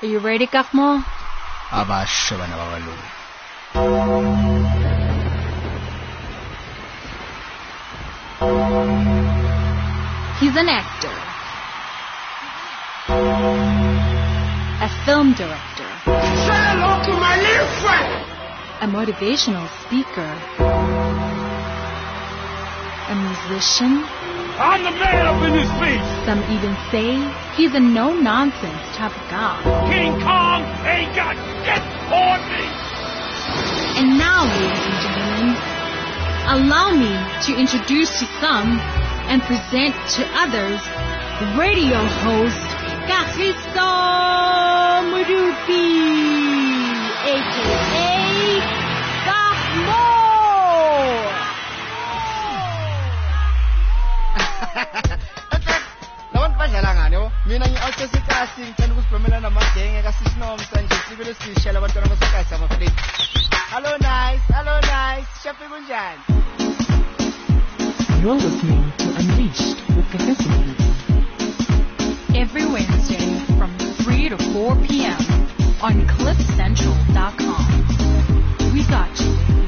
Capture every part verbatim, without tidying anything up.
Are you ready, Kakmo? Abasho bana babalungu. He's an actor, a film director, Say hello to my little friend. a motivational speaker, a musician. I'm the man up in this piece. Some even say he's a no-nonsense type of guy. King Kong ain't got shit on me. And now, ladies and gentlemen, allow me to introduce to some and present to others radio host Kagiso Moruti, aka Kakmo. Lawan pajalanga no. Mina ngi-out casting ngithanda ukuzibhomela namagenge kasisinomsa nje sibile sishela abantwana basakasa mafethu. Hello nice, hello nice. Shape kunjani? You're listening to Unleashed with Kagiso Moruti. Every Wednesday from three to four p.m. on cliff central dot com. We got you.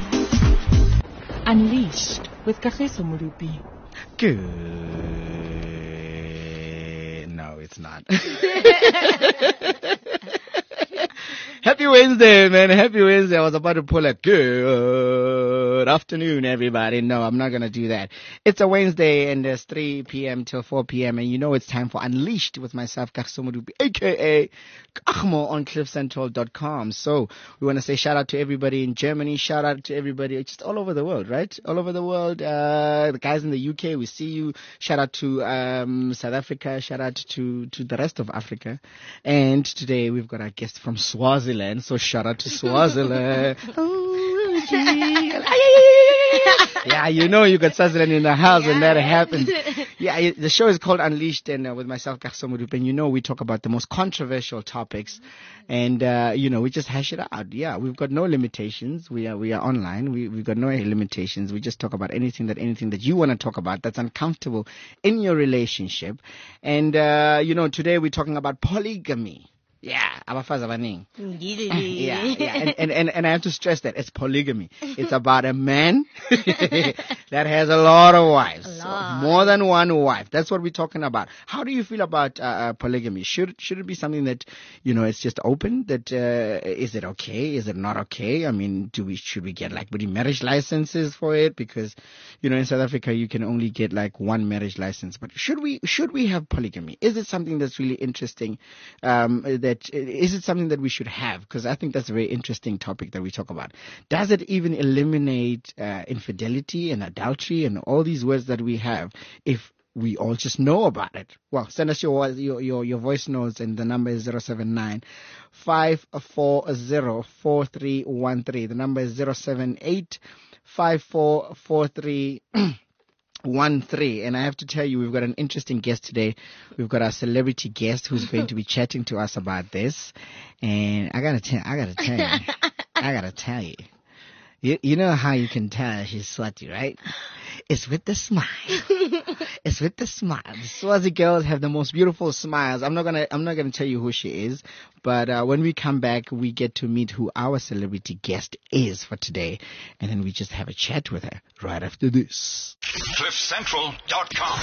Unleashed with Kagiso Moruti. Good. No, it's not. Happy Wednesday, man. Happy Wednesday. I was about to pull a good afternoon, everybody. No, I'm not going to do that. It's a Wednesday and it's three p.m. till four p.m. And you know it's time for Unleashed with myself, Kagiso Moruti, a k a. Kakmo on cliff central dot com. So we want to say shout out to everybody in Germany. Shout out to everybody just all over the world, right? All over the world. Uh, the guys in the U K, we see you. Shout out to um, South Africa. Shout out to, to the rest of Africa. And today we've got our guest from Swaziland. So shout out to Swaziland. Oh, gee. Yeah, you know you got Swaziland in the house when that happens. Yeah, it- the show is called Unleashed, and uh, with myself, Kagiso Moruti, and you know we talk about the most controversial topics, and uh, you know we just hash it out. Yeah, we've got no limitations. We are we are online. We we've got no limitations. We just talk about anything that anything that you want to talk about that's uncomfortable in your relationship, and uh, you know today we're talking about polygamy. Yeah, abafazi abaningi. Yeah, yeah, and, and, and, and I have to stress that it's polygamy. It's about a man that has a lot of wives, so more than one wife. That's what we're talking about. How do you feel about uh, uh, polygamy? Should should it be something that you know it's just open? That uh, is it okay? Is it not okay? I mean, do we should we get like really marriage licenses for it? Because you know in South Africa you can only get like one marriage license. But should we should we have polygamy? Is it something that's really interesting? Um, that is it something that we should have? Because I think that's a very interesting topic that we talk about. Does it even eliminate uh, infidelity and adultery and all these words that we have if we all just know about it? Well, send us your your your, your voice notes, and the number is zero seven nine five four zero four three one three. The number is zero seven eight five four four three. One three, and I have to tell you, we've got an interesting guest today. We've got our celebrity guest who's going to be chatting to us about this. And I gotta tell, I gotta tell you, I gotta tell you, you, you know how you can tell she's sweaty, right? It's with the smile. It's with the smile. The Swazi girls have the most beautiful smiles. I'm not gonna, I'm not gonna tell you who she is, but uh, when we come back, we get to meet who our celebrity guest is for today, and then we just have a chat with her right after this. cliff central dot com.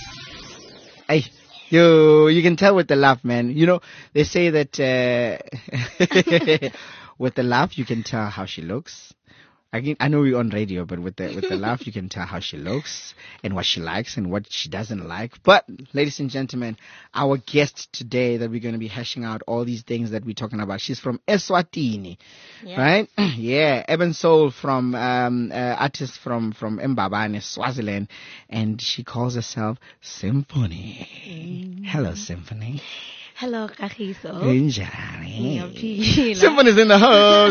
Hey, yo, you can tell with the laugh, man. You know, they say that uh, with the laugh, you can tell how she looks. I, can, I know we're on radio, but with the with the laugh, you can tell how she looks and what she likes and what she doesn't like. But, ladies and gentlemen, our guest today that we're going to be hashing out all these things that we're talking about, she's from Eswatini, right? Yeah, Eben Soul from um, uh, artist from from Mbabane, Swaziland, and she calls herself Symphony. Hello, Symphony. Hello, Kagiso. Kunjani? Ngiyaphila. Symphony's in the house.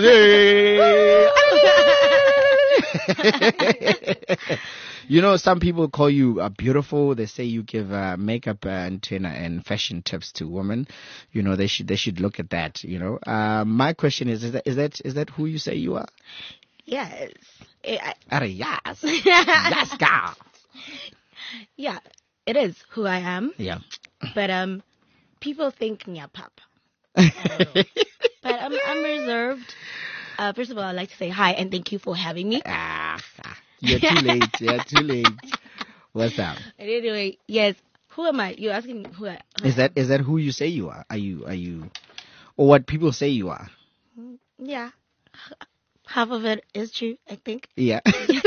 Yay! You know, some people call you uh, beautiful. They say you give uh, makeup and and fashion tips to women. You know, they should they should look at that. You know, uh, my question is: is that is that is that who you say you are? Yes. Eh, I- Are yes, yes, girl. yeah, it is who I am. Yeah. But um, people think Nyapapa. But I'm I'm reserved. Uh, first of all, I'd like to say hi and thank you for having me. Ah, you're too late. You're too late. What's up? And anyway, yes. Who am I? You're asking who I who Is that is that who you say you are? Are you are you, or what people say you are? Yeah. Half of it is true, I think. Yeah.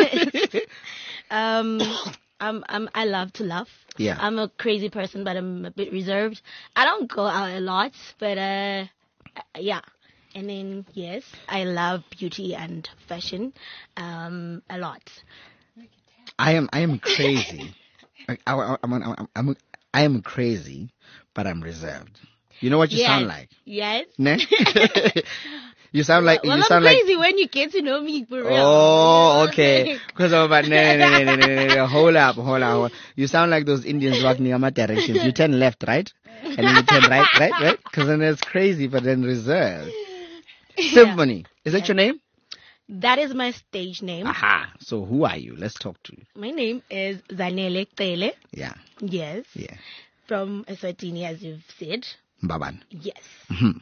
Um, I'm, I'm, I love to laugh. Yeah. I'm a crazy person, but I'm a bit reserved. I don't go out a lot, but uh, yeah. And then yes, I love beauty and fashion, um, a lot. I am I am crazy. I, I, I'm, I'm, I'm, I am crazy, but I'm reserved. You know what you Yes. sound like? Yes. Ne? You sound like Well, you I'm sound like. crazy when you get to know me for real. Oh, okay. Because I'm about, no, no, no, no, no, no, no, hold up, hold up, hold up. You sound like those Indians walking in my directions. You turn left, right? And then you turn right, right, right? Because then it's crazy, but then reserved. Symphony. Is that your name? That is my stage name. Aha. So who are you? Let's talk to you. My name is Zanele Tele. Yeah, Yes. yeah. From Eswatini, as you've said. Mbaban. Yes. Mhm.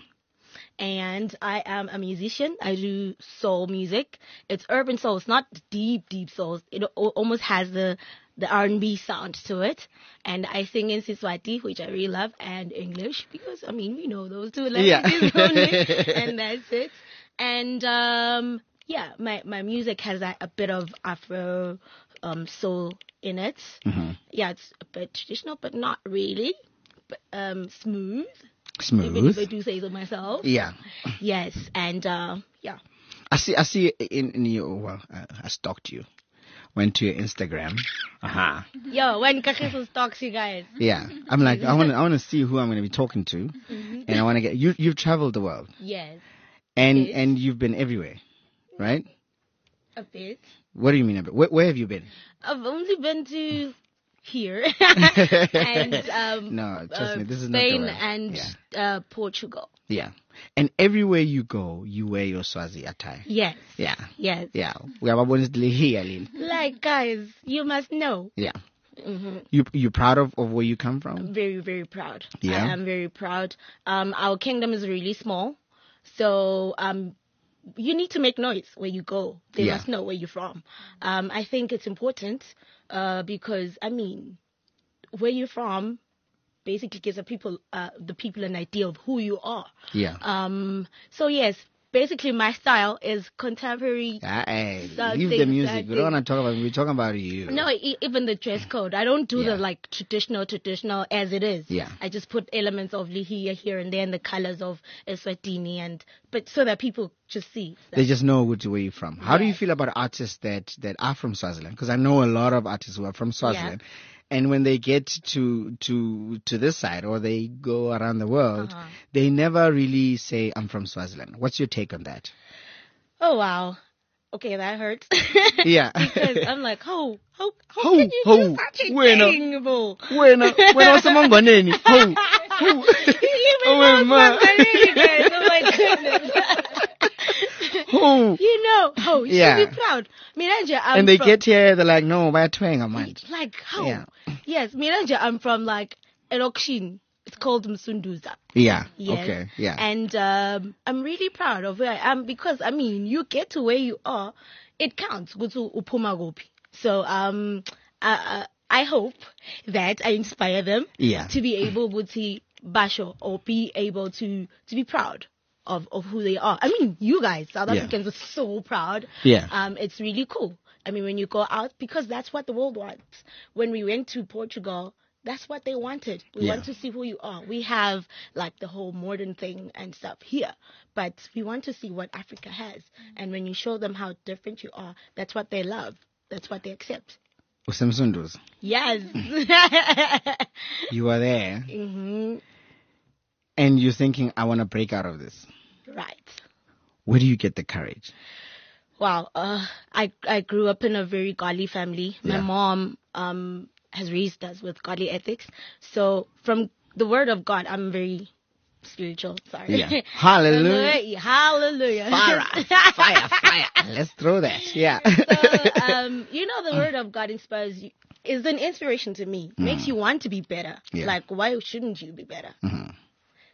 And I am a musician. I do soul music. It's urban soul. It's not deep, deep soul. It al- almost has the the R and B sound to it. And I sing in Siswati, which I really love, and English because I mean we know those two languages Yeah. only, and that's it. And um, yeah, my my music has a, a bit of Afro um, soul in it. Mhm. Yeah, it's a bit traditional, but not really. But um, smooth. Even if I Smooth. do say so myself. Yeah. Yes, and uh, yeah. I see. I see. In, in your well, uh, I stalked you. Went to your Instagram. Aha. Yo, when Kakiso stalks you guys. Yeah. I'm like, I want to. I want to see who I'm going to be talking to, and I want to get you. You've traveled the world, Yes, and Yes. and you've been everywhere, right? a bit. What do you mean? a bit? Where, where have you been? I've only been to here and um, No, trust uh, me, this is not the Spain way. and Yeah. uh, Portugal. Yeah. And everywhere you go, you wear your Swazi attire. Yes, Yeah. yes. Yeah. We have a here, Lil. Like guys, you must know. Yeah. hmm You you proud of, of where you come from? Very, very proud. Yeah? I am very proud. Um, our kingdom is really small, so um, you need to make noise where you go. They Yeah. must know where you're from. Um, I think it's important uh, because I mean, where you're from basically gives the people uh, the people an idea of who you are. Yeah. Um, so yes, basically my style is contemporary. Ah, hey, That leave the thing, music. that We don't thing. want to talk about. We're talking about you. No, e- even the dress code. I don't do Yeah. the like traditional, traditional as it is. Yeah. I just put elements of Lihia here and there and the colors of Eswatini and, but so that people just see. that- They just know which where you're from. How do you Yes. feel about artists that, that are from Swaziland? Because I know a lot of artists who are from Swaziland. And when they get to, to, to this side or they go around the world, Uh-huh. they never really say, I'm from Swaziland. What's your take on that? Oh, wow. Okay, that hurts. Yeah. Because I'm like, how, how, how How- can you how? do such a Bueno. thing, bro? Wena, wena wasemangoneni. Ho, ho. You Oh, even know man. Swansea, guys. Oh my goodness. Ho. You know, oh, you Yeah. should be proud. Miranja, I'm And they from, get here, they're like, no, we're twang, man. like, how? Yeah. Yes, Miranja, I'm from like Elokshin. It's called Msunduza. Yeah. Yes. Okay. Yeah. And um, I'm really proud of where I am because, I mean, you get to where you are, it counts. Go to Upuma Gopi. So um, I, I I hope that I inspire them Yeah. to be able to basho or be able to, to be proud of, of who they are. I mean, you guys, South Yeah. Africans, are so proud. Yeah. Um, it's really cool. I mean, when you go out, because that's what the world wants. When we went to Portugal, that's what they wanted. We Yeah. want to see who you are. We have like the whole modern thing and stuff here, but we want to see what Africa has. And when you show them how different you are, that's what they love. That's what they accept. Usemsunduz, Yes. you are there hmm and you're thinking, I want to break out of this. Right. Where do you get the courage? Wow. Uh, I I grew up in a very godly family. My Yeah. mom um has raised us with godly ethics. So from the word of God, I'm very spiritual. Sorry. Yeah. Hallelujah. Hallelujah. Fire, fire, fire. Let's throw that. Yeah. So, um, you know, the word of God inspires you. Is an inspiration to me. Makes you want to be better. Yeah. Like, why shouldn't you be better? Mhm.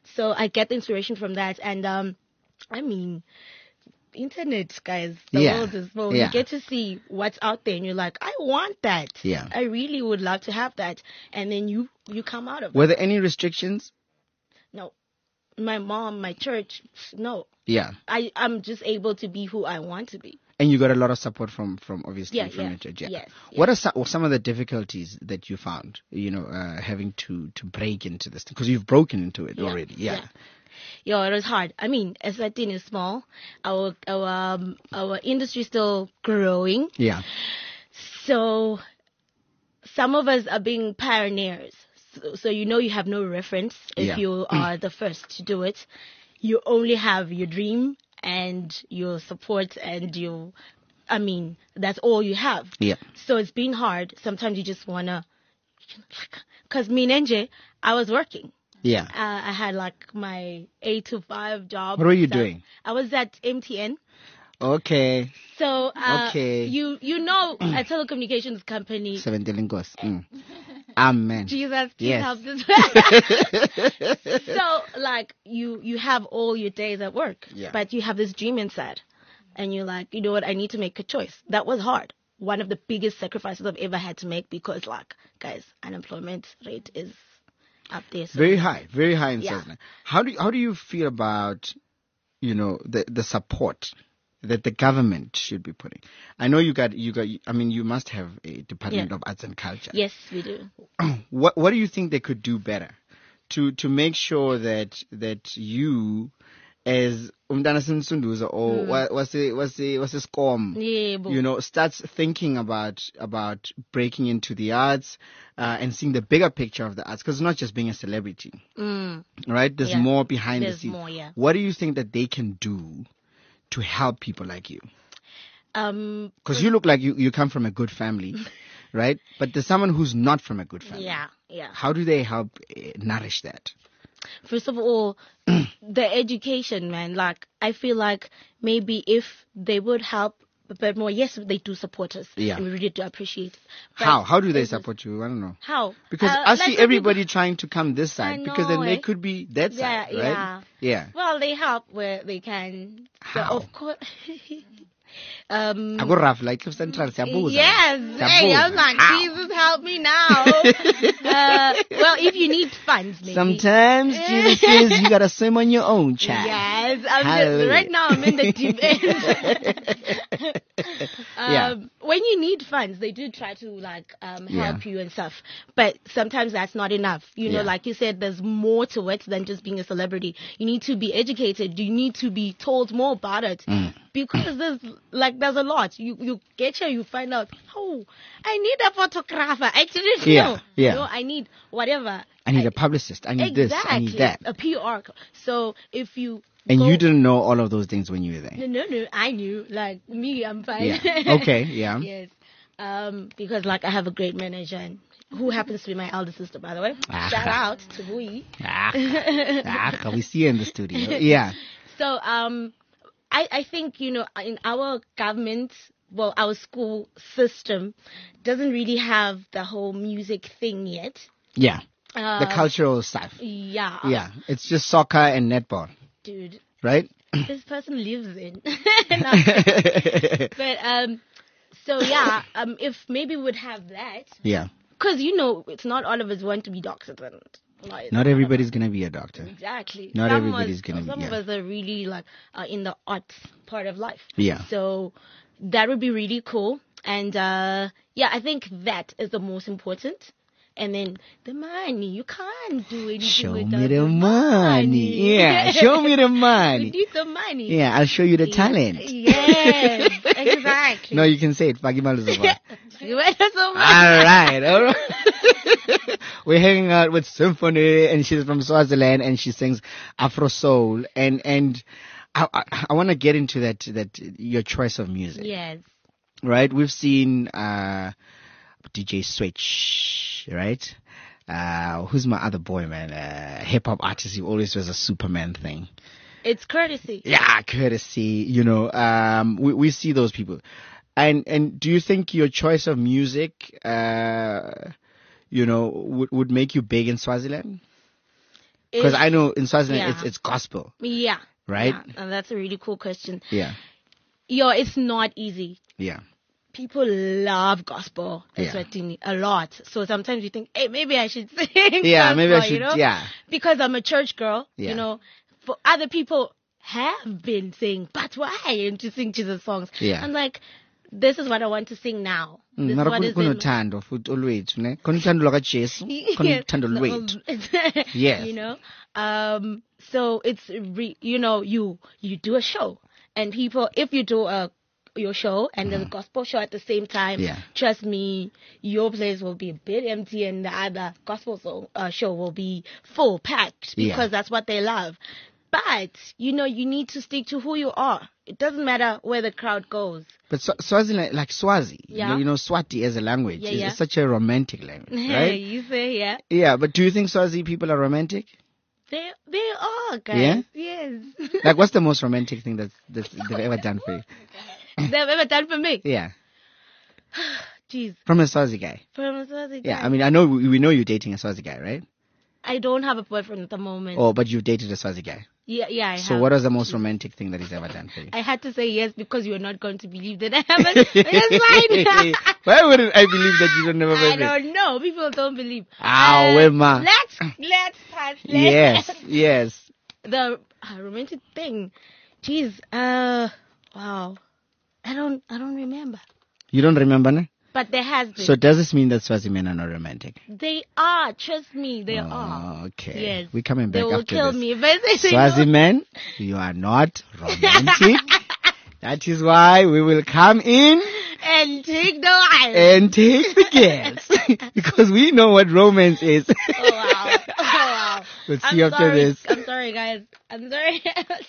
So I get the inspiration from that. And, um, I mean, internet, guys, the Yeah. world is full. Yeah. You get to see what's out there and you're like, I want that. Yeah. I really would love to have that. And then you, you come out of Were it. there any restrictions? No. My mom, my church, no. Yeah. I, I'm just able to be who I want to be. And you got a lot of support from, from obviously Yeah, from yeah, your church. Yeah. yes, What are some, some of the difficulties that you found, you know, uh, having to, to break into this? Because you've broken into it Yeah, already. Yeah. yeah. Yo, it was hard. I mean, Eswatini is small. Our our um, our industry is still growing. Yeah. So some of us are being pioneers. So, so you know you have no reference if Yeah. you are the first to do it. You only have your dream and your support and your, I mean, that's all you have. Yeah. So it's been hard. Sometimes you just wanna, cause me and N J, I was working. Yeah. Uh, I had like my eight to five job. What were you stuff. doing? I was at M T N. Okay. So uh, Okay. you you know a telecommunications company. Seven Lingos. Mm. Amen. Jesus, please Yes. help this. So like you you have all your days at work, Yeah. but you have this dream inside, and you're like, you know what? I need to make a choice. That was hard. One of the biggest sacrifices I've ever had to make because, like, guys, unemployment rate is up there. So Very high, very high in Yeah. Swaziland. How do you, how do you feel about, you know, the the support that the government should be putting? I know you got you got. I mean, you must have a Department Yeah. of Arts and Culture. Yes, we do. What what do you think they could do better to to make sure that that you as Umdana Sunduza or what what's the what's the what's the SCOM, Yeah, but- you know, starts thinking about about breaking into the arts uh, and seeing the bigger picture of the arts, because it's not just being a celebrity, Mm, right? There's Yeah. more behind the There's scenes. more, yeah. What do you think that they can do to help people like you? um, Because you look like you, you come from a good family, right? But there's someone who's not from a good family. yeah, yeah. How do they help uh, nourish that? First of all, the education, man. Like, I feel like maybe if they would help a bit more, yes, they do support us. Yeah. And we really do appreciate it. But How? How do they it's just- support you? I don't know. How? Because Uh, I like see some everybody people- trying to come this side, I because then know, they eh? could be that Yeah, side, right? yeah. Yeah. Well, they help where they can. So, How? of course. um, Ako Raf, like Cliff Central, siyabuza. Yes. Hey, I'm Siyabuza. like, How? Jesus, help me now. uh, well, if you need funds, maybe. Sometimes Jesus says you gotta swim on your own, child. Yes, I'm Hallelujah. just, right now I'm in the deep end. um, Yeah. When you need funds, they do try to like um, help Yeah. you and stuff, but sometimes that's not enough. You know, Yeah. like you said, there's more to it than just being a celebrity. You need to be educated. You need to be told more about it. Mm. Because there's like there's a lot. You you get here, you find out. Oh, I need a photographer. I didn't Yeah, know. yeah. You know, I need whatever. I need a publicist. I need this. I need that. A P R. So if you And go- you didn't know all of those things when you were there. No, no, no. I knew. Like me, I'm fine. Yeah. Okay. Yeah. Yes. Um, because like I have a great manager, and who happens to be my elder sister, by the way. Ah. Shout out to Bui. Ah, ah, we see you in the studio. Yeah. So um, I I think you know in our government, well, our school system doesn't really have the whole music thing yet. Yeah. Uh, The cultural stuff. Yeah. Yeah. It's just soccer and netball, Dude, right? this person lives in. No. But um, so yeah, um, if maybe we would have that, Yeah. because you know, it's not all of us want to be doctors and lawyers. Not everybody's gonna be a doctor. Exactly. Not Some everybody's us- gonna be- Some of yeah. us are really like uh, in the arts part of life. Yeah. So that would be really cool. And uh, yeah, I think that is the most important. And then the money, you can't do anything Show without me the money. Yeah. Show me the We money. need the money. Yeah. I'll show you the talent. Yes, exactly. No, you can say it. Fagimalu Zaba. You went so much. All right, all right. We're hanging out with Symphony, and she's from Swaziland, and she sings Afro Soul, and and I I, I want to get into that that your choice of music, Yes. right? We've seen uh, D J Switch, right? Uh, who's my other boy, man? Uh, hip hop artist. He always does a Superman thing. It's courtesy. Yeah, courtesy. You know, um, we we see those people. And and do you think your choice of music, uh, you know, would would make you big in Swaziland? Because It- I know in Swaziland yeah. it's it's gospel, Yeah. right? Yeah, and that's a really cool question. Yeah, Yo, it's not easy. yeah, People love gospel in Yeah. Swatini a lot. So sometimes you think, hey, maybe I should sing yeah. gospel, Maybe I should. you know? Yeah, Because I'm a church girl, Yeah. you know. For other people have been saying, but why and to sing Jesus songs? Yeah. I'm like, this is what I want to sing now. This is mara what is in kunothando futhi olwethu ne khona uthando lwakaJesu khona Yes, uthando no, lwethu. Yes. You know, um, so it's re- you know you you do a show and people if you do a your show and there's a gospel show at the same time, Mm-hmm. Yeah. trust me, your place will be a bit empty and the other gospel so, uh, show will be full packed because Yeah. that's what they love. But you know you need to stick to who you are. It doesn't matter where the crowd goes. But Swa- Swaziland, like Swazi, you know, Yeah. you know, Swati as a language Yeah, is, yeah. is such a romantic language, right? You say yeah. Yeah, but do you think Swazi people are romantic? They they are guys. Yeah? Yes. Like, what's the most romantic thing that's, that's they've ever done for you? They've ever done for me. Yeah, Jeez. from a Swazi guy. From a Swazi Yeah, guy. I mean, I know we, we know you're dating a Swazi guy, right? I don't have a boyfriend at the moment. Oh, but you've dated a Swazi guy. Yeah, yeah, I So have. what was the most romantic thing that he's ever done for you? I had to say yes because you're not going to believe that I haven't. It's fine. Why wouldn't I believe that you don't never I been? don't know. People don't believe. Ah, Uh, Wema. Let's let's pass. Let's Yes, yes. The uh, romantic thing. Jeez. Uh. Wow. I don't. I don't remember. You don't remember, no? But there has been. So does this mean that Swazi men are not romantic? They are. Trust me. They are. Oh, okay. Yes. We're coming They back will after kill this. me if I say Swazi no. men, you are not romantic. That is why we will come in And take the wife. and take the guests. Because we know what romance is. Oh wow. Oh wow. We'll I'm see after sorry. this. I'm sorry, guys. I'm sorry. I'm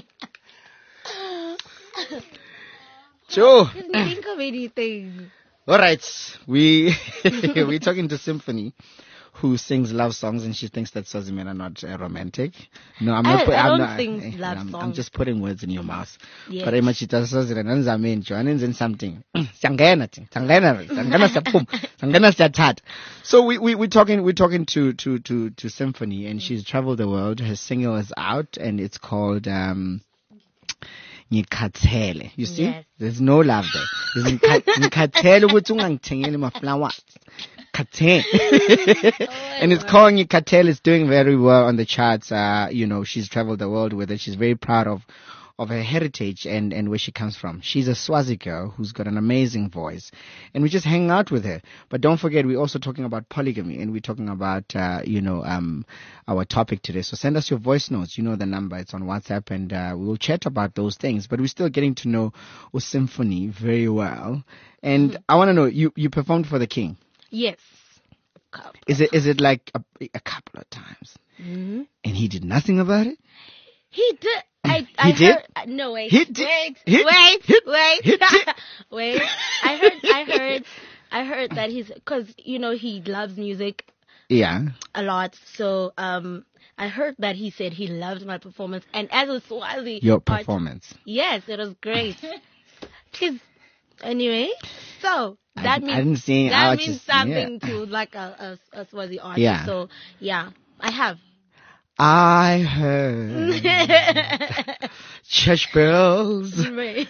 sorry. Sure. I didn't think of anything. All right, we we're talking to Symphony, who sings love songs, and she thinks that Swazi men are not uh, romantic. No, I'm not. I- put- I I'm don't not, sing eh, love I'm, I'm songs. just putting words in your mouth. Yes. But imachita Swaziland anzameni jo anenze something. Sangena thi, sangena, sangena siyaphuma, sangena siyathatha. So we we we're talking we're talking to to to to Symphony, and she's traveled the world. Her single is out, and it's called um. Ngikhathele. You see? Yes. There's no love there. There's ngikha- ngikhathele ukuthi ungangithengeli ma-flowers. Khathele. And it's called Ngikhathele. It's doing very well on the charts. Uh, you know, she's traveled the world with it. She's very proud of of her heritage and, and where she comes from. She's a Swazi girl who's got an amazing voice. And we just hang out with her. But don't forget, we're also talking about polygamy, and we're talking about, uh, you know, um, our topic today. So send us your voice notes. You know the number. It's on WhatsApp, and uh, we'll chat about those things. But we're still getting to know Symphony very well. And I want to know, you, you performed for the King. Yes. Is it is it like a, a couple of times? Mm-hmm. And he did nothing about it? He did. I, He I did? Heard, uh, no, wait. He did. Wait. He- wait. he- wait. he did. wait. I heard. I heard. I heard that he's because you know he loves music Yeah. a lot. So um, I heard that he said he loved my performance, and as a Swazi, Your art- performance. yes, it was great. Please. Anyway, so I that didn't- means I didn't see any that artists, means something yeah. to like a, a, a Swazi artist. Yeah. So yeah, I have. I heard church bells Right.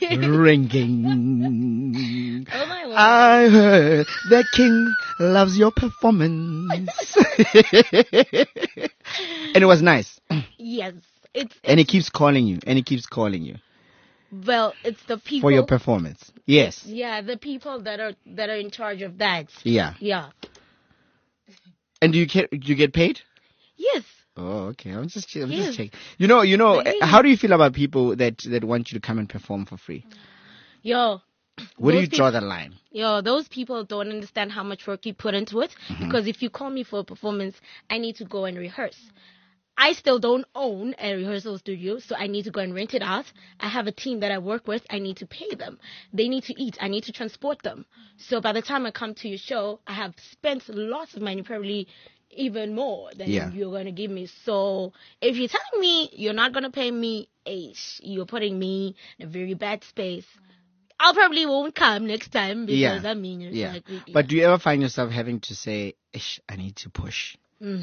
ringing. Oh my word. I heard the King loves your performance. And it was nice. Yes, it's And he keeps calling you. And he keeps calling you well, it's the people. for your performance. Yes. Yeah, the people that are that are in charge of that. Yeah. Yeah. And do you get do you get paid? Yes. Oh, okay. I'm just I'm Yes. just checking. You know, you know. Really? How do you feel about people that that want you to come and perform for free? Yo. Where do those you draw peop- the line? Yo, those people don't understand how much work you put into it. Mm-hmm. Because if you call me for a performance, I need to go and rehearse. I still don't own a rehearsal studio, so I need to go and rent it out. I have a team that I work with. I need to pay them. They need to eat. I need to transport them. So by the time I come to your show, I have spent lots of money, probably even more than Yeah. you're going to give me. So if you're telling me you're not going to pay me eight, you're putting me in a very bad space. I'll probably won't come next time because Yeah. I mean, it's Yeah. like, really- But do you ever find yourself having to say, Ish, I need to push? Mhm.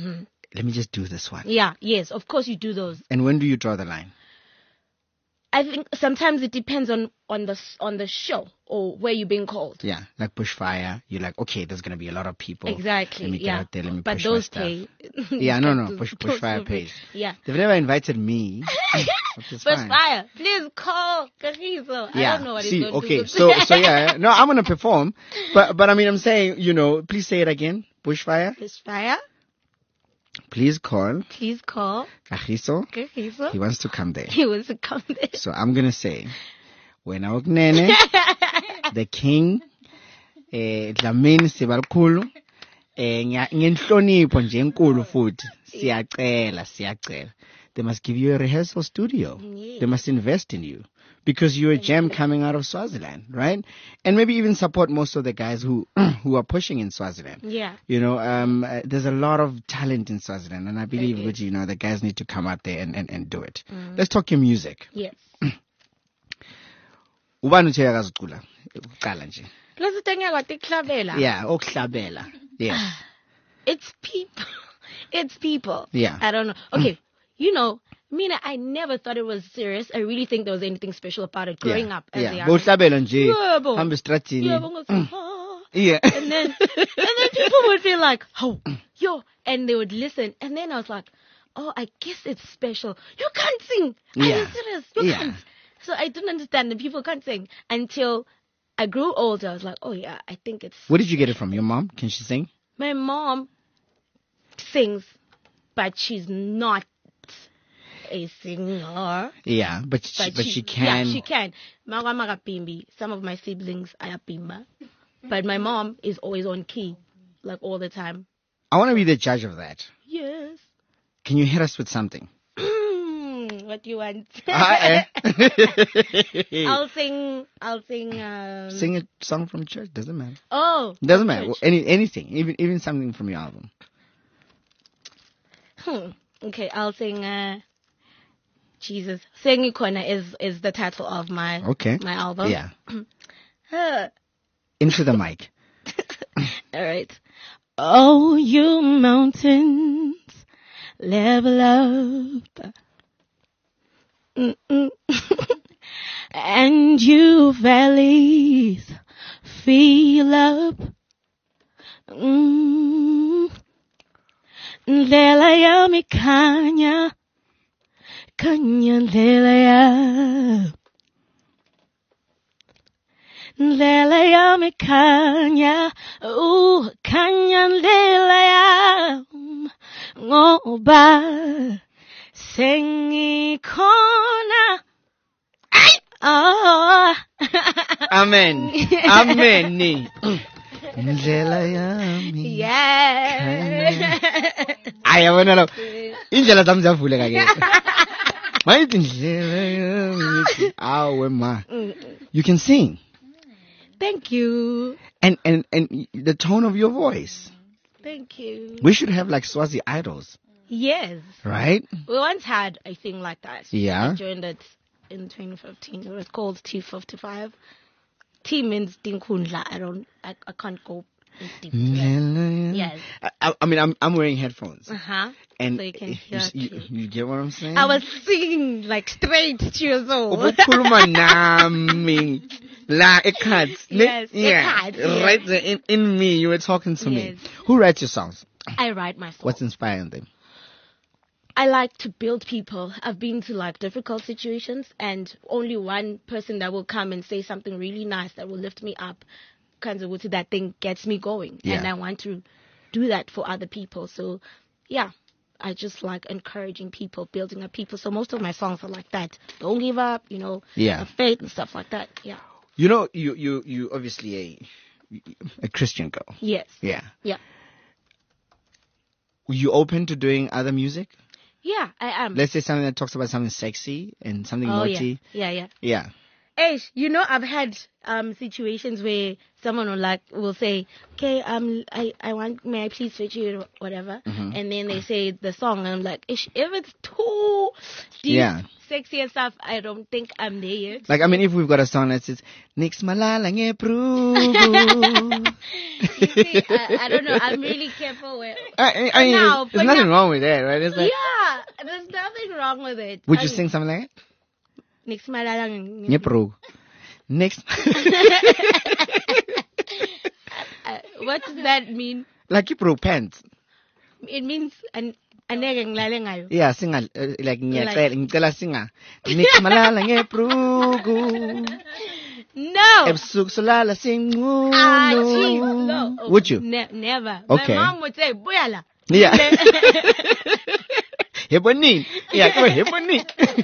let me just do this one. Yeah, yes, of course you do those. And when do you draw the line? I think sometimes it depends on, on the s- on the show or where you're being called. Yeah, like Bushfire, you're like, okay, there's gonna be a lot of people. Exactly. Let me get yeah. out there. Let me but push my those stuff. pay. Yeah, no, no, Those- Bush, those Bushfire will pay. pays. Yeah. They've never invited me. which is fine. Bushfire, please call Kagiso. I Yeah. don't know what See, he's going okay, to do. so so yeah, no, I'm gonna perform, but but I mean, I'm saying, you know, please say it again. Bushfire, Bushfire, please call please call Kagiso. Kagiso. He wants to come there. He wants to come there. So I'm gonna say, when I nene, the king, eh, Dlamini Sibalkulu, eh, nya- ngenhlonipho nje enkulu futhi, siyacela, siyacela. They must give you a rehearsal studio. Yeah. They must invest in you. Because you're a gem coming out of Swaziland, right? And maybe even support most of the guys who who are pushing in Swaziland. Yeah. You know, um, uh, there's a lot of talent in Swaziland, and I believe, There is. that, you know, the guys need to come out there and, and, and do it. Let's talk your music. Yes. Ubani uthi uyakazicula? Uqala nje. Let's think about the Klabela. Yeah, okuhlabela. Yes. It's people. It's people. Yeah. I don't know. Okay. You know, Mina, I never thought it was serious. I really think there was anything special about it growing yeah. up as a Yeah. young. Bohlabela nje. Yebo. Hamba estratini. Yebo, ngokuthi, "Ah." Yeah. And then, and then people would be like, "Oh, yo," and they would listen, and then I was like, "Oh, I guess it's special. You can't sing. Are you Yeah. serious? You Yeah. can't." So I didn't understand that people can't sing until I grew older. I was like, "Oh yeah, I think it's." Where did you get it from? Your mom? Can she sing? My mom sings, but she's not a singer. Yeah, but she, but she can. Yeah, she can. Maga maga pimbi. Some of my siblings are pimba, but my mom is always on key, like all the time. I want to be the judge of that. Yes. Can you hit us with something? What do you want? Ah, eh. I'll sing. I'll sing. Um, Sing a song from church. Doesn't matter. Oh. Doesn't matter. church. Any anything. Even even something from your album. Hmm. Okay, I'll sing. Uh, Jesus, Sengi Kona is is the title of my Okay. my album. Yeah. Uh, Into the mic. All right. Oh, you mountains, level up. Mm-mm. And you valleys, feel up. Mm. Ndlela yami khanya, khanya ndlela ya. Ndlela yami khanya, uh, khanya ndlela ya. Ngoba sengikhona. Ay! Oh. Amen. Amen. Indlela yami. Yeah. Ay, yabona lo. Indlela zami ziyavuleka ke. Mayithi indlela yami. ithi, Awe ma. You can sing. Thank you. And and and the tone of your voice. Thank you. We should have like Swazi idols, Yes. right? We once had a thing like that. Yeah. I joined it in twenty fifteen. It was called T fifty-five. T means Dinkundla. I don't, I, I can't go deep into that. Yes. I, I- I mean, I'm I'm wearing headphones, Uh-huh. and So you can you, hear you, clearly. you get what I'm saying? I was singing like straight to your soul. Ubukhuluma nami la ecards. Yes, yeah, ecards, yes. right there in, in me. You were talking to me. Yes. Who writes your songs? I write my songs. What's inspiring them? I like to build people. I've been to like difficult situations, and only one person that will come and say something really nice that will lift me up, kinds of that thing gets me going. Yeah. And I want to do that for other people. So, yeah, I just like encouraging people, building up people. So most of my songs are like that. Don't give up, you know, Yeah. have faith and stuff like that. Yeah. You know, you you you obviously a a Christian girl. Yes. Yeah. Yeah. Were you open to doing other music? Yeah, I am. Let's say something that talks about something sexy and something oh, naughty. yeah. Yeah, yeah. Yeah. Ash, you know, I've had um situations where someone will like will say, "Okay, um, I, I want, may I please switch you or whatever," Mm-hmm. and then they say the song, and I'm like, Ish, if it's too deep, Yeah. sexy and stuff, I don't think I'm there yet. Like, I mean, if we've got a song that says, Nix malala ngeprugu. You see, I, I don't know. I'm really careful with. I, I mean, now, there's but nothing now- wrong with that, right? It's like, Yeah, there's nothing wrong with it. would I you mean, sing something like that? Nix malalang. Ngeprugu. Next. Uh, what does that mean? Like Kipru pants. It means an anege ngilale ngayo. Yeah, sing a, uh, like ngiyacela ngicela singa. Nix malala ngeprugu. No. Ebusuku solala singunu. Ah, jeez, no. Oh, Would you? Ne- never. Okay. My mom would say, "Buyala." Yeah. Heboni. Yeah, come on, Heboni.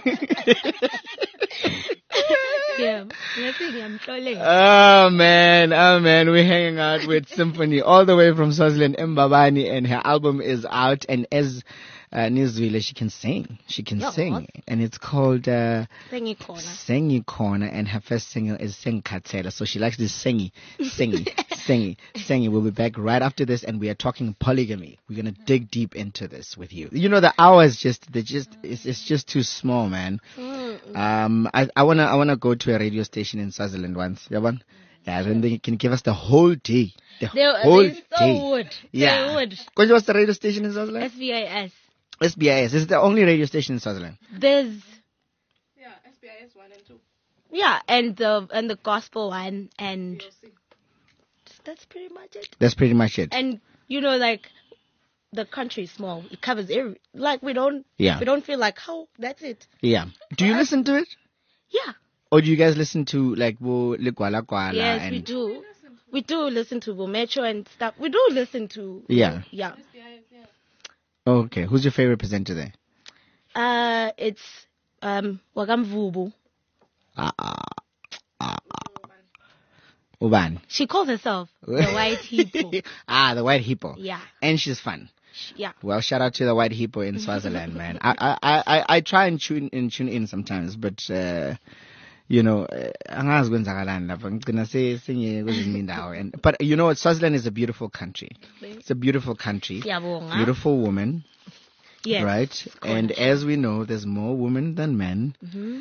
Yeah. Nothing, I'm trolling. Oh man, oh man, we're hanging out with Symphony all the way from Swaziland, Mbabani, and her album is out, and as uh, Nizwile, she can sing. She can Yeah. sing. And it's called uh, Thingy corner. Sengi Corner, and her first single is Sing Katela. So she likes this singy, singy, singy, singy. We'll be back right after this, and we are talking polygamy. We're gonna dig deep into this with you. You know, the hour is just, they just, it's, it's just too small, man. Um, I, I wanna, I wanna go to a radio station in Swaziland once. Yeah, one. Yeah, then they can give us the whole day. The They, whole they so day. would. Yeah. They would. Because what's the radio station in Swaziland? S V I S. S B I S. This is the only radio station in Swaziland. There's Yeah, S B I S one and two. yeah, and the and the gospel one, and that's pretty much it. That's pretty much it. And you know, like the country is small; it covers every. Like we don't, Yeah. we don't feel like oh, that's it. Yeah. Do you listen to it? Yeah. Or do you guys listen to like Bo Likwala Kwala? Yes, and we do. We do listen to Metro and stuff. We do listen to. Yeah. Yeah. Oh, okay. Who's your favorite presenter there? Uh, it's um Wagamvubu. Ah, ah, ah, ah. Uban. She calls herself the White Hippo. Ah, the White Hippo. Yeah. And she's fun. Yeah. Well, shout out to the White Hippo in Swaziland, man. I, I, I, I- I try and tune in, tune in sometimes, but, uh, you know, uh, angazi kwenzakalani lapha. Ngigcina se- sengiye kwezinye indawo. And but you know what? Swaziland is a beautiful country. It's a beautiful country. Siyabonga. Beautiful woman, Yes. right? And as we know, there's more women than men.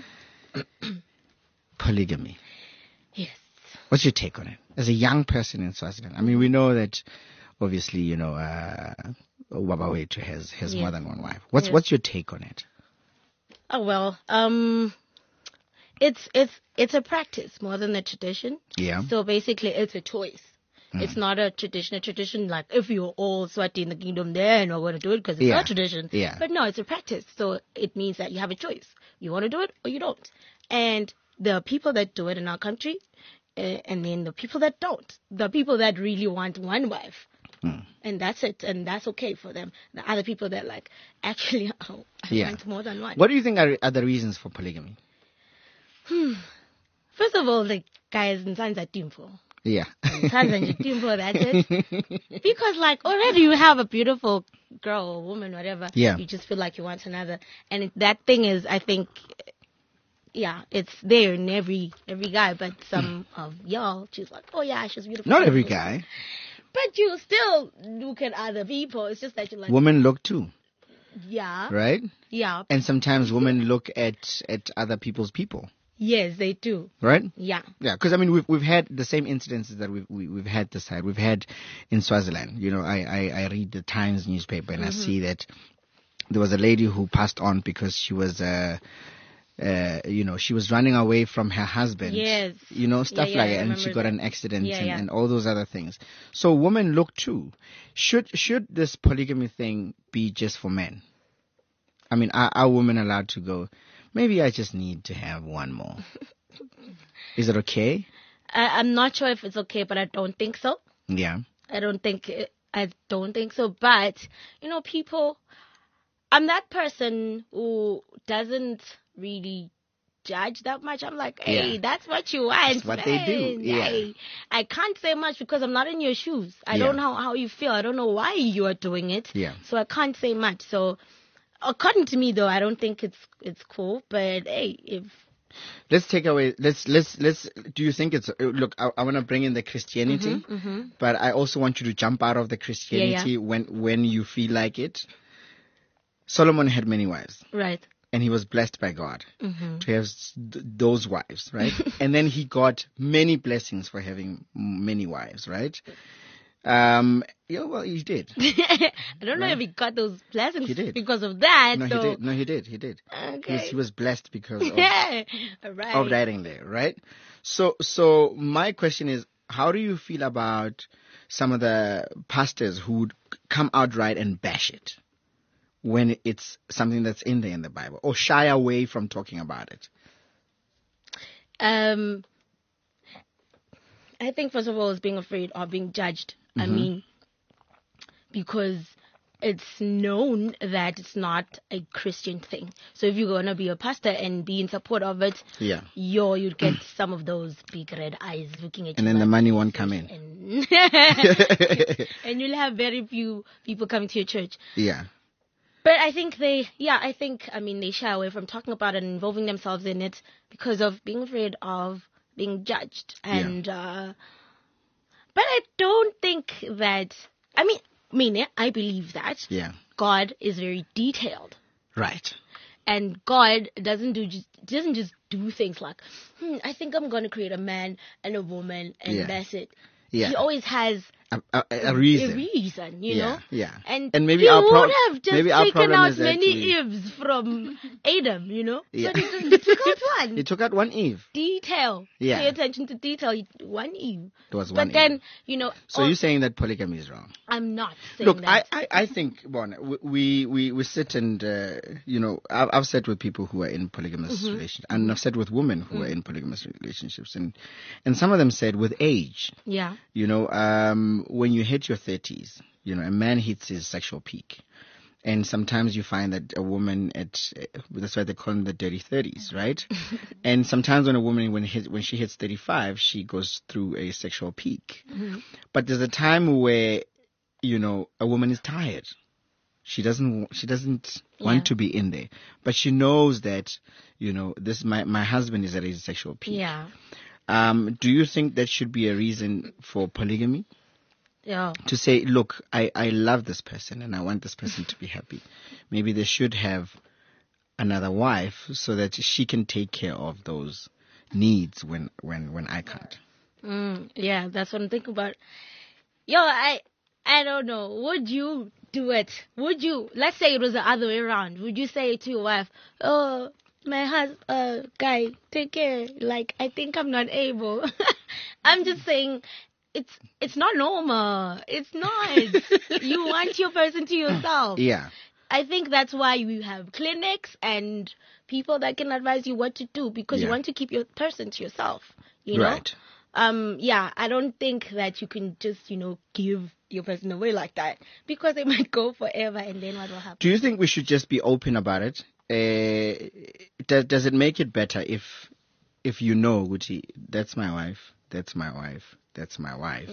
Polygamy. Yes. What's your take on it? As a young person in Swaziland, I mean, we know that obviously, you know, uh, Wabawetu has has Yes. more than one wife. What's Yes. what's your take on it? Oh well. Um, it's it's it's a practice more than a tradition. Yeah. So basically, it's a choice. It's not a tradition. A tradition like if you're all Swati in the kingdom, then we're going to do it because it's Yeah. not tradition. Yeah. But no, it's a practice. So it means that you have a choice. You want to do it or you don't. And there are people that do it in our country, uh, and then the people that don't. The people that really want one wife. And that's it. And that's okay for them. The other people that like, actually, oh, I Yeah. want more than one. What do you think are, are the reasons for polygamy? First of all, like, guys, nsanza are timful. Yeah. Nsanza nje timful, that's it. Because, like, already you have a beautiful girl or woman, whatever. Yeah. You just feel like you want another. And it, that thing is, I think, yeah, it's there in every every guy. But some of y'all, she's like, oh, yeah, she's beautiful. Not every guy. But you still look at other people. It's just that you're like, Women look too, yeah, right? yeah. And sometimes women look at at other people's people, Yes, they do. right? Yeah. Yeah, because I mean we've we've had the same incidences that we've we, we've had this side. We've had in Swaziland. You know, I I, I read the Times newspaper and I see that there was a lady who passed on because she was uh uh you know she was running away from her husband. Yes. You know stuff yeah, like I that, and she remember got that. an accident Yeah, and, yeah. and all those other things. So women look too. Should should this polygamy thing be just for men? I mean, are, are women allowed to go? Maybe I just need to have one more. Is it okay? I, I'm not sure if it's okay, but I don't think so. Yeah. I don't think it, I don't think so. But you know, people, I'm that person who doesn't really judge that much. I'm like, hey, Yeah. that's what you want. That's what they do, man. yeah. Hey, I can't say much because I'm not in your shoes. I Yeah. don't know how you feel. I don't know why you are doing it. Yeah. So I can't say much. So according to me, though, I don't think it's it's cool. But hey, if Let's take away. Let's let's let's. Do you think it's? uh, Look, I, I want to bring in the Christianity, Mm-hmm, but I also want you to jump out of the Christianity when when you feel like it. Solomon had many wives. right, and he was blessed by God Mm-hmm. to have s- th- those wives, right? And then he got many blessings for having m- many wives, right? Um, yeah, well, he did. I don't know Right. if he got those blessings He did. because of that. No, he though. did. No, he did. He did. He was, Okay. he was blessed because of, Yeah. All right. of writing there, right? So, so my question is, how do you feel about some of the pastors who would come outright and bash it when it's something that's in there in the Bible, or shy away from talking about it? Um, I think first of all, it's being afraid of being judged. I Mm-hmm. mean, because it's known that it's not a Christian thing. So if you're gonna be a pastor and be in support of it, Yeah. yo, you'd get some of those big red eyes looking at And you. then the like, money won't come in. And, and you'll have very few people coming to your church. Yeah. But I think they, yeah, I think, I mean, they shy away from talking about it and involving themselves in it because of being afraid of being judged. And, uh, but I don't think that, I mean, I mean, I believe that Yeah. God is very detailed. Right. And God doesn't do just doesn't just do things like, hmm, I think I'm gonna create a man and a woman and Yeah. that's it. Yeah. He always has A, a, a reason. a reason, you Yeah, know. yeah. And, And maybe he our pro- would have just maybe our taken problem out is that many we- Eves from Adam, you know. Yeah. So he took, he took out one. He took out one Eve. Detail. Yeah. Pay attention to detail. He- One Eve. There was one But then, Eve. you know. So oh, you're saying that polygamy is wrong? I'm not saying Look, I, that. I, I think, Bon, we, we, we sit and, uh, you know, I've, I've sat with people who are in polygamous Mm-hmm. relationships, and I've sat with women who Mm. are in polygamous relationships, and, and some of them said with age, yeah. you know, um, when you hit your thirties, you know, a man hits his sexual peak. And sometimes you find that a woman at, uh, that's why they call them the dirty thirties, right? And sometimes when a woman, when, hit, when she hits thirty-five, she goes through a sexual peak. Mm-hmm. But there's a time where, you know, a woman is tired. She doesn't, she doesn't Yeah. want to be in there. But she knows that, you know, this, my, my husband is at his sexual peak. Yeah. Um, do you think that should be a reason for polygamy? Yeah. To say, look, I, I love this person and I want this person to be happy. Maybe they should have another wife so that she can take care of those needs when, when, when I can't. Mm, yeah, that's what I'm thinking about. Yo, I I don't know. Would you do it? Would you? Let's say it was the other way around. Would you say to your wife, "Oh, my husband, uh, guy, take care. Like, I think I'm not able." I'm just saying, it's it's not normal. It's not. You want your person to yourself. Yeah. I think that's why you have clinics and people that can advise you what to do because you Yeah. want to keep your person to yourself. You know. Right. Um, yeah, I don't think that you can just, you know, give your person away like that because they might go forever and then what will happen? Do you think we should just be open about it? Uh, does, does it make it better if, if you know, Gucci, that's my wife, that's my wife, that's my wife,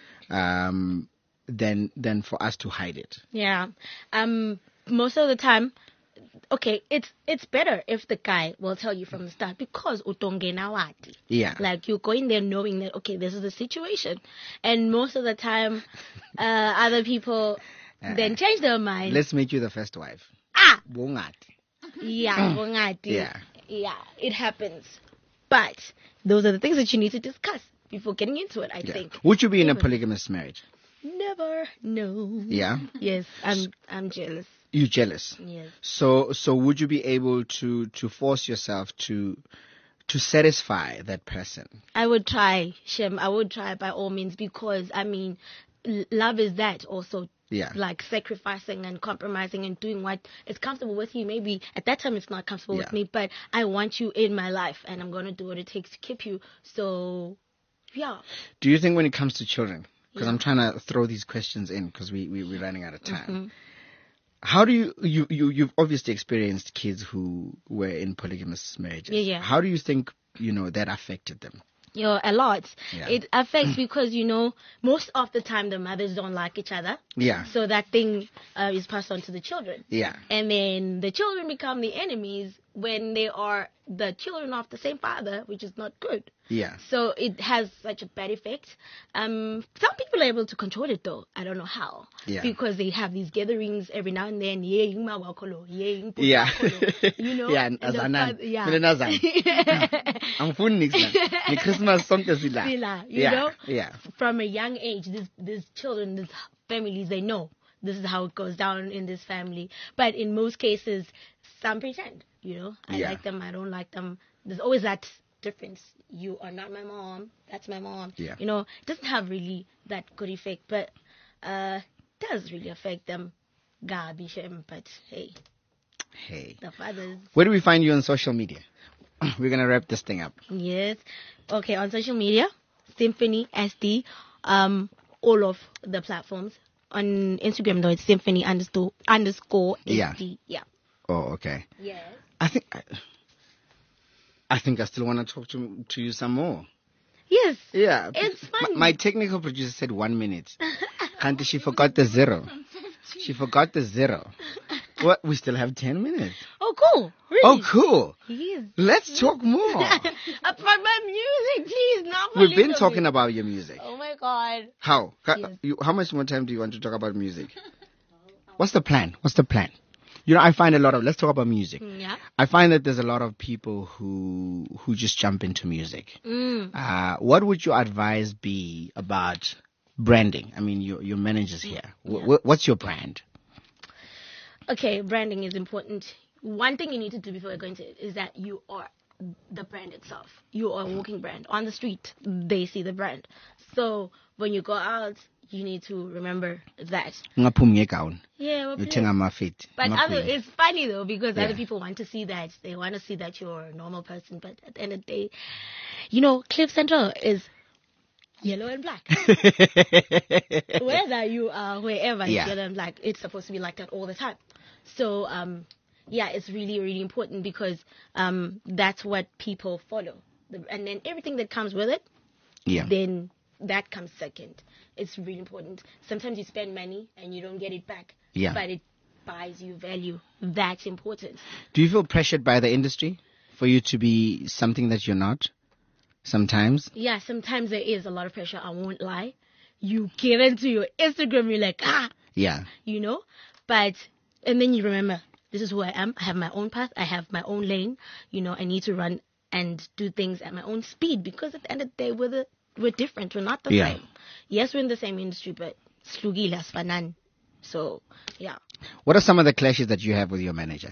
Yeah. um, than, than for us to hide it? Yeah. Um, most of the time, okay, it's it's better if the guy will tell you from the start because utongena wati. Yeah. Like you go in there knowing that okay, this is the situation, and most of the time, uh, other people then change their mind. Let's make you the first wife. Ah, Bongati. yeah, bongati. Yeah. yeah, it happens. But those are the things that you need to discuss before getting into it. I Yeah. think. Would you be in a Never. polygamous marriage? Never. No. Yeah. Yes, I'm. I'm jealous. You're jealous. Yes. So, so would you be able to, to force yourself to, to satisfy that person? I would try, Shem. I would try by all means because I mean, l- love is that also. Yeah. Like sacrificing and compromising and doing what is comfortable with you. Maybe at that time it's not comfortable Yeah. with me, but I want you in my life and I'm gonna do what it takes to keep you. So, yeah. Do you think when it comes to children, because Yeah. I'm trying to throw these questions in because we, we, we're running out of time. Mm-hmm. How do you, you, you, you've obviously experienced kids who were in polygamous marriages. Yeah, yeah. How do you think, you know, that affected them? You know, a lot. Yeah. It affects because, you know, most of the time the mothers don't like each other. Yeah. So that thing uh, is passed on to the children. Yeah. And then the children become the enemies when they are the children of the same father, which is not good. Yeah. So it has such a bad effect. Um, some people are able to control it though. I don't know how. Yeah. Because they have these gatherings every now and then. Yeah, yung mawakolo, yeah, yung Yeah. putakolo, you know. Yeah, And the azanan. father- yeah. Mina nazan. Angifuni niks la. Ni Christmas sonke sila. Sila, you Yeah. know. Yeah. From a young age, these these children, these families, they know this is how it goes down in this family. But in most cases, some pretend. You know, I Yeah. like them, I don't like them. There's always that difference. You are not my mom. That's my mom. Yeah. You know, it doesn't have really that good effect, but uh, does really affect them. Gabi Shem, but hey, Hey. the fathers. Where do we find you on social media? We're going to wrap this thing up. Yes. Okay, on social media, Symphony S D, um, all of the platforms. On Instagram though, it's Symphony underscore underscore Yeah. S D. Yeah. Oh, okay. Yes. I think I, I think I still want to talk to to you some more. Yes. Yeah. It's M- fun. My technical producer said one minute. And she forgot the zero. She forgot the zero. What? We still have ten minutes. Oh, cool. Really? Oh, cool. Yes. Let's talk more. About my music, please. Not We've been little talking bit. about your music. Oh my God. How? Ca- Yes. you, how much more time do you want to talk about music? What's the plan? What's the plan? You know, I find a lot of, let's talk about music. Yeah. I find that there's a lot of people who who just jump into music. Mm. Uh, what would your advice be about branding? I mean, your your manager's here. Wh- wh- what's your brand? Okay, branding is important. One thing you need to do before you're going to it is that you are the brand itself. You are a walking brand. On the street, they see the brand. So when you go out, you need to remember that. Ungaphumi ngegown, Yeah, well, uthenga ama-fit, but other, amabhuli. it's funny though because Yeah. other people want to see that. They want to see that you're a normal person. But at the end of the day, you know, Cliff Central is yellow and black. Whether you are wherever it's Yeah. yellow and black, it's supposed to be like that all the time. So, um, yeah, it's really, really important because um, that's what people follow. The, and then everything that comes with it, Yeah. then that comes second. It's really important. Sometimes you spend money and you don't get it back. Yeah. But it buys you value. That's important. Do you feel pressured by the industry for you to be something that you're not? Sometimes. Yeah, sometimes there is a lot of pressure. I won't lie. You get into your Instagram, you're like, ah, Yeah. you know? But, and then you remember, this is who I am. I have my own path. I have my own lane. You know, I need to run and do things at my own speed because at the end of the day, we're, the, we're different. We're not the Yeah. same. Yes, we're in the same industry, but slugile as fanan. So, yeah. What are some of the clashes that you have with your manager?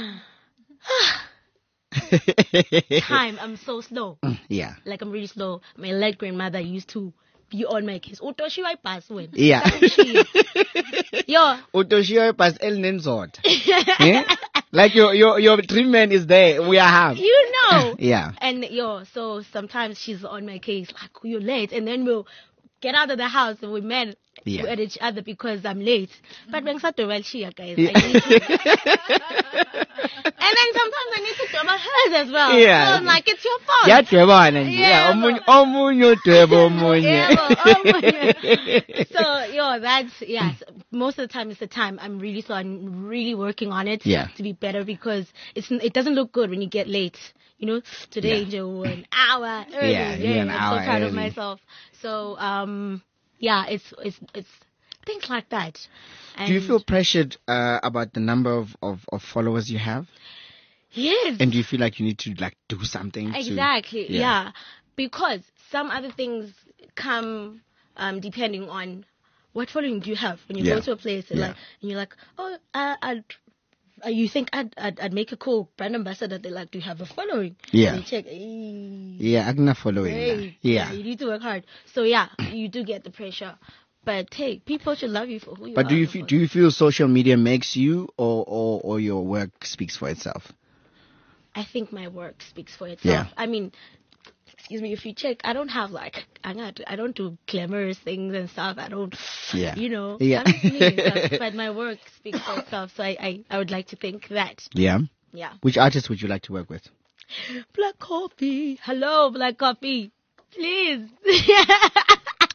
Time, I'm so slow. Yeah. Like, I'm really slow. My late grandmother used to be on my case. Utoshi wa pass when. Yeah. Yo. Utoshiwe pas el nenzot. Eh? Like your your your dream man is there. We are half. You know. Yeah. And yo, so sometimes she's on my case, like, you're late. And then we'll get out of the house and we mad Yeah. at each other because I'm late. But when I well, she guys. Yeah. I need to- and then sometimes I need to do my hers as well. Yeah. So I'm like, it's your fault. Yadweba nje. Yeah, Yeah. Omunye omunye udweba Yeah, omunye. well, so yo, that's yeah. so most of the time, it's the time. I'm really so I'm really working on it Yeah. to be better because it's it doesn't look good when you get late. You know, today Yeah. you an hour early. Yeah, you're an I'm hour so proud of early. myself. So um, yeah, it's it's it's things like that. And Do you feel pressured uh, about the number of, of, of followers you have? yes? And do you feel like you need to like do something? to- Exactly, Yeah. yeah. Because some other things come um, depending on what following do you have when you Yeah. go to a place and, Yeah. like, and you're like, oh, uh, I'd, uh, you think I'd, I'd I'd make a cool brand ambassador. They like, do you have a following? Yeah. And they check. "Eh, Yeah, I'm not following that. hey, Yeah. you need to work hard. So yeah, you do get the pressure. But hey, people should love you for who you But are. do you not feel, for- do you feel social media makes you or, or, or your work speaks for itself? I think my work speaks for itself. Yeah. I mean, excuse me, if you check, I don't have like, I'm not, I don't do glamorous things and stuff. I don't, Yeah. you know, Yeah. I'm just me and stuff, but my work speaks for itself. So I, I, I would like to think that. Yeah. Yeah. Which artist would you like to work with? Black Coffee. Hello, Black Coffee. Please.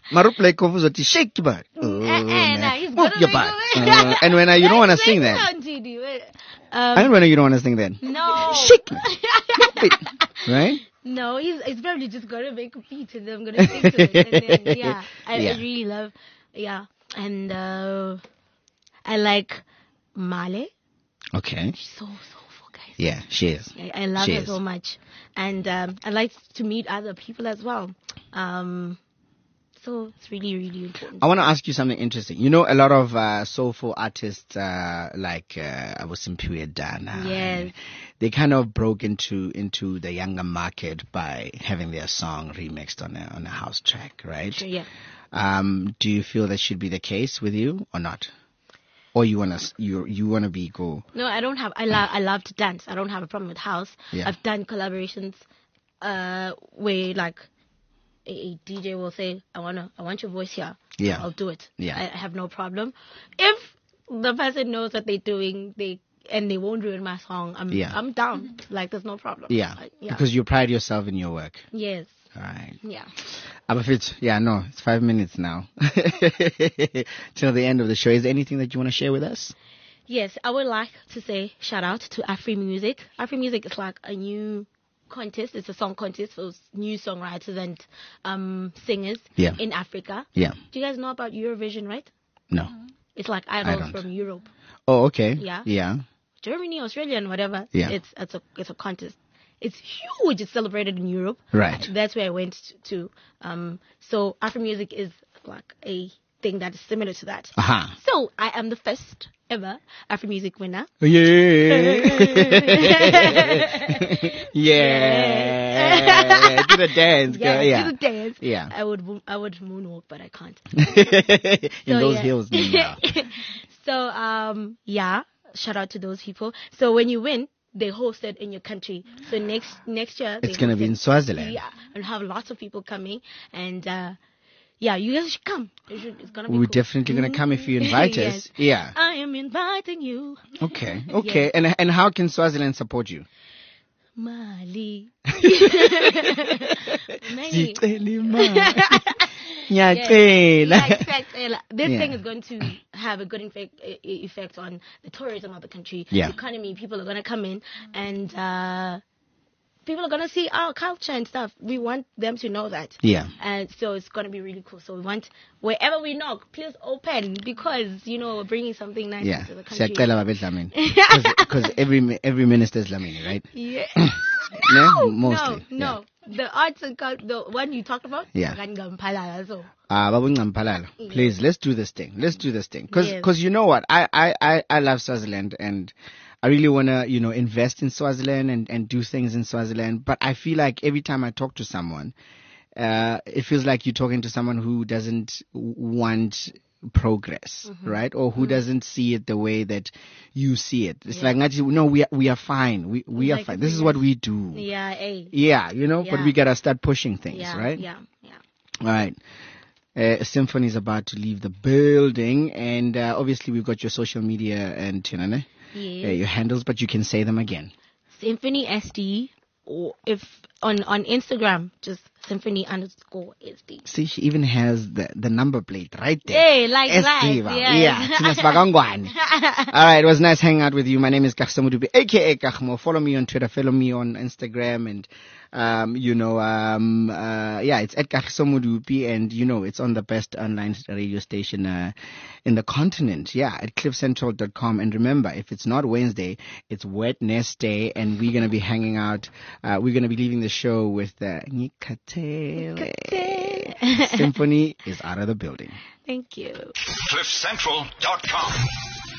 Marup like Kofuzo, shake your butt. Oh, Eh, eh, man. nah, he's Move gonna your make butt. it. Uh, and when I, you don't want to sing Like, that. don't you do it. I Um, don't know you don't want to sing that. no. Shake. Move it. Right? No, he's, he's probably just gonna make a beat and then I'm gonna sing to it. And then, yeah, I, Yeah. I really love, yeah. And, uh, I like Male. Okay. She's so soulful, guys. Yeah, she is. I, I love She her is. so much. And, um, I like to meet other people as well. Um, so it's really, really important. I want to ask you something interesting. You know, a lot of uh, soulful artists, uh, like uh, I was Simpiwe Dana, Yes. they kind of broke into into the younger market by having their song remixed on a on a house track, right? Sure, yeah. Um, do you feel that should be the case with you or not? Or you wanna you you wanna be go? No, I don't have. I love. I love to dance. I don't have a problem with house. Yeah. I've done collaborations, uh, where like a, a D J will say, "I wanna, I want your voice here." Yeah. I'll do it. Yeah. I, I have no problem. If the person knows what they're doing, they and they won't ruin my song. I'm, Yeah. I'm down. Like there's no problem. Yeah, I- yeah. because you pride yourself in your work. yes. All right. Yeah. Abafit, yeah, no, it's five minutes now till the end of the show. Is there anything that you want to share with us? Yes, I would like to say shout out to Afri Music. Afri Music is like a new contest. It's a song contest for new songwriters and um, singers Yeah. in Africa. Yeah. Do you guys know about Eurovision, right? No. It's like I idols don't. from Europe, Oh, okay. Yeah. Yeah. Germany, Australia, and whatever. Yeah. It's it's a it's a contest. It's huge. It's celebrated in Europe. Right. That's where I went to. Um, so Afro Music is like a thing that is similar to that. Aha. So I am the first ever Afro Music winner. Yeah. Yeah. Do the dance, girl. Yeah, Yeah. do the dance. Yeah. I would mo- I would moonwalk, but I can't. In So, those yeah. hills, yeah. So um yeah, shout out to those people. So when you win, they host it in your country. So next next year It's they gonna host be it- in Swaziland. Yeah, and have lots of people coming and. uh Yeah, you guys should come. You should, it's gonna be We're cool. definitely gonna come if you invite Yes. us. Yeah. I am inviting you. Okay. Okay. And and how can Swaziland support you? Mali. Zicela imali. Yeah, Ngiyacela. exactly. This Yeah. thing is going to have a good effect, e- e- effect on the tourism of the country, Yeah. the economy. People are going to come in and uh, people are going to see our culture and stuff. We want them to know that. Yeah. And so it's going to be really cool. So we want, wherever we knock, please open because, you know, we're bringing something nice Yeah. to the country. Siyacela babe Dlamini. Because every every minister is Dlamini, right? Yeah. No, mostly. No, no. The arts and cult, the one you talked about, Yeah. Gangampalala, so. Ah, Babu Ngampalala, please, let's do this thing. Let's do this thing. Because Yes. you know what? I, I, I, I love Swaziland and I really want to, you know, invest in Swaziland and, and do things in Swaziland. But I feel like every time I talk to someone, uh, it feels like you're talking to someone who doesn't want progress, right? Or who doesn't see it the way that you see it. It's Yeah. like, ngathi, no, we are, we are fine. We, we are Like fine. This is what we do. Yeah, eh. Yeah, you know, but Yeah. we gotta start pushing things, Yeah, right? yeah, yeah. All right. Uh, Symphony is about to leave the building, and uh, obviously we've got your social media and you know, ne? Yeah. uh, your handles, but you can say them again. Symphony S D, or if on on Instagram, just Symphony underscore S D. See, she even has the, the number plate right there. Hey, like S D, that, wow. yes. Yeah. Thina sibakangwane. All right, it was nice hanging out with you. My name is Kagiso Modupi, aka Kagmo. Follow me on Twitter, follow me on Instagram, and um, you know, um, uh, yeah, it's at Kagiso Modupi, and you know, it's on the best online radio station uh, in the continent. Yeah, at cliff central dot com. And remember, if it's not Wednesday, it's Wednesday, and we're gonna be hanging out. Uh, we're gonna be leaving the show with uh, Nyikatele. Symphony is out of the building. Thank you. cliff central dot com